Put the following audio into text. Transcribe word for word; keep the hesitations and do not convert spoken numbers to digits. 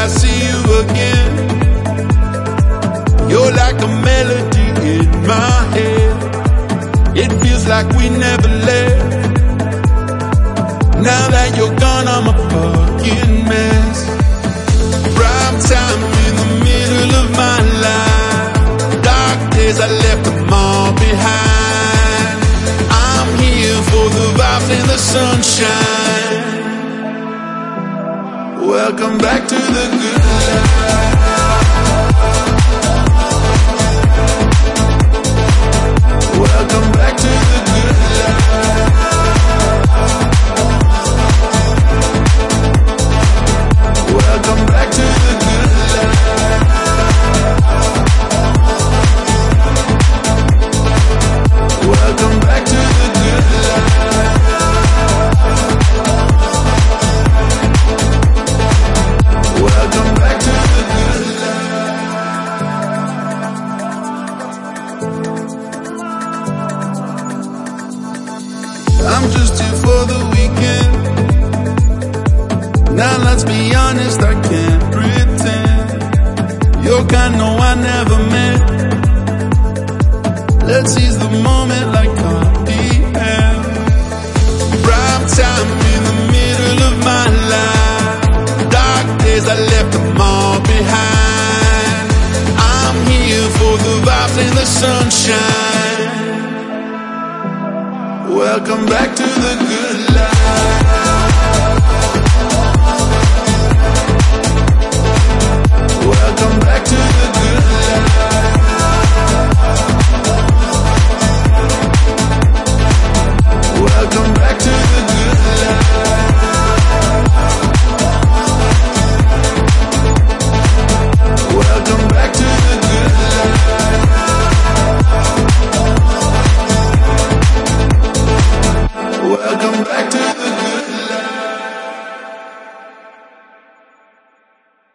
I see you again. You're like a melody in my head. It feels like we never left. Now that you're gone, I'm a fucking mess. Prime time in the middle of my life. Dark days, I left them all behind. I'm here for the vibes and the sunshine. Welcome back to the good life. Welcome back to the good life. Welcome back to the good life. Welcome back to the good life. Welcome back to the good life. I'm just here for the weekend. Now let's be honest, I can't pretend. You're kind, no, I never met. Let's seize the moment like Cardi B. Prime time in the middle of my life. Dark days, I left them all behind. I'm here for the vibes and the sunshine. Welcome back to the good life. Welcome back to the good life. Welcome back to the good life. Welcome back to the good life. Welcome back.